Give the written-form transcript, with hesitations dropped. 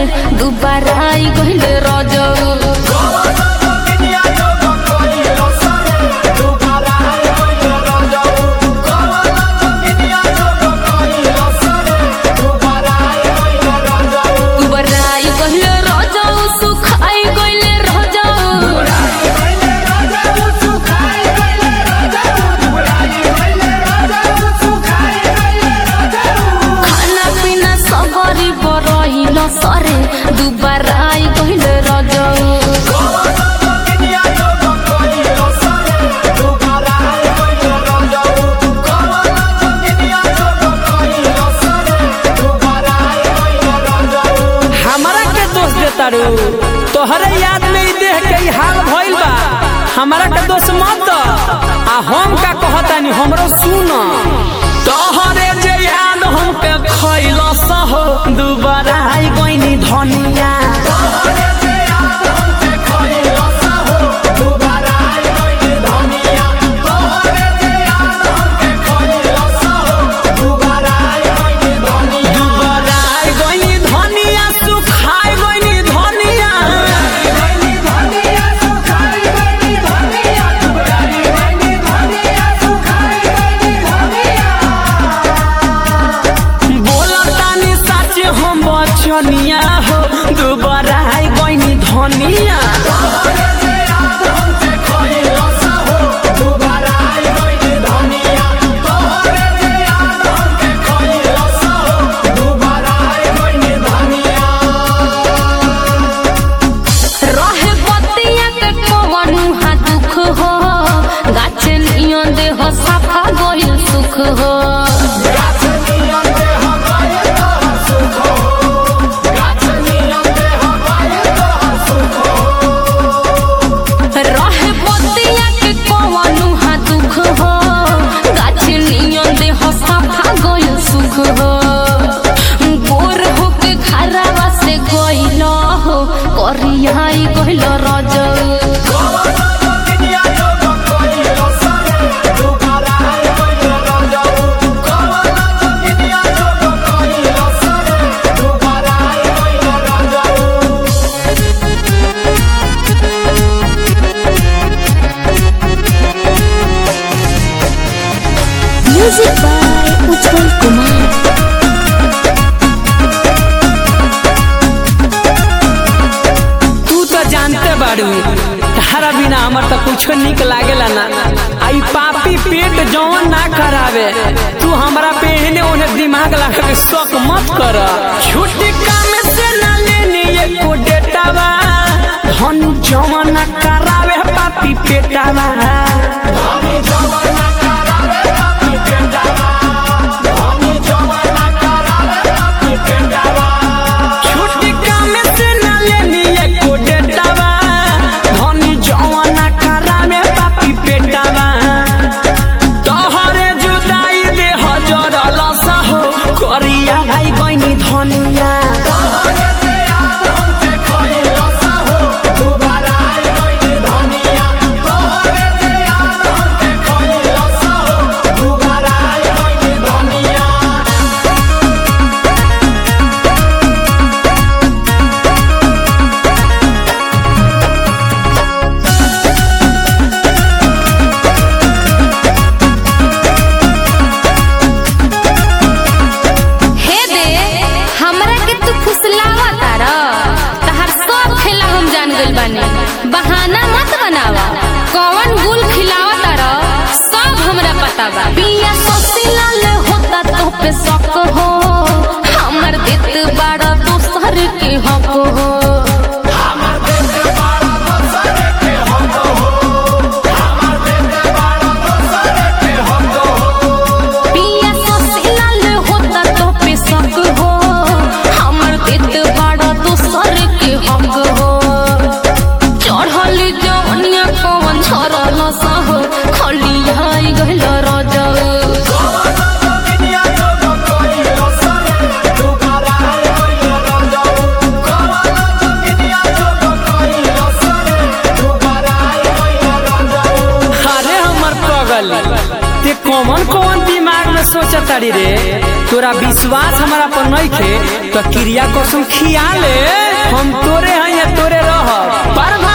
दोबारा आई गइल रजौ सरे दोबारा आई गइल रजौ हमारा के दोष देता रू तोहरे याद में देह के हाल भइल बा हमारा के दोष मत आ हम का कहतानी हमरो सुन तोहरे जे याद हम के खइला सहो दोबारा आई गइनी धनिया धनिया हो दोबारा आई गइनी धनिया रहे बतिया के कवनु हा दुख हो गाछ नियन देह साफा गइल सुख हो आई गइल रजौ म्यूजिक बाय उज्जवल कुमार तारा बिना हमर तो कुछ निक लागेला ना आई पापी पेट जवन ना करावे तू हमरा पे एने ओने दिमाग लगा के शौक मत कर छुट्टी काम से ना लेनी एको डेटावा धन जवन ना करावे पापी पेटावा बहाना मत बनावा कौन गुल खिलावा तारा सब हमरा पता बा पिया सोसिलाल होता तो पे शक हो हमर देत बड़ा दोसर के हक हो पिया सोसिलाल होता तो पे शक हो हमर देत बड़ा दोसर के हक हो खली आई गइल रजौ सोचताड़ी रे? तोरा विश्वास हमारा पर नहीं खे तो क्रिया कसम खिया ले, हम तोरे हैं या तोरे रह।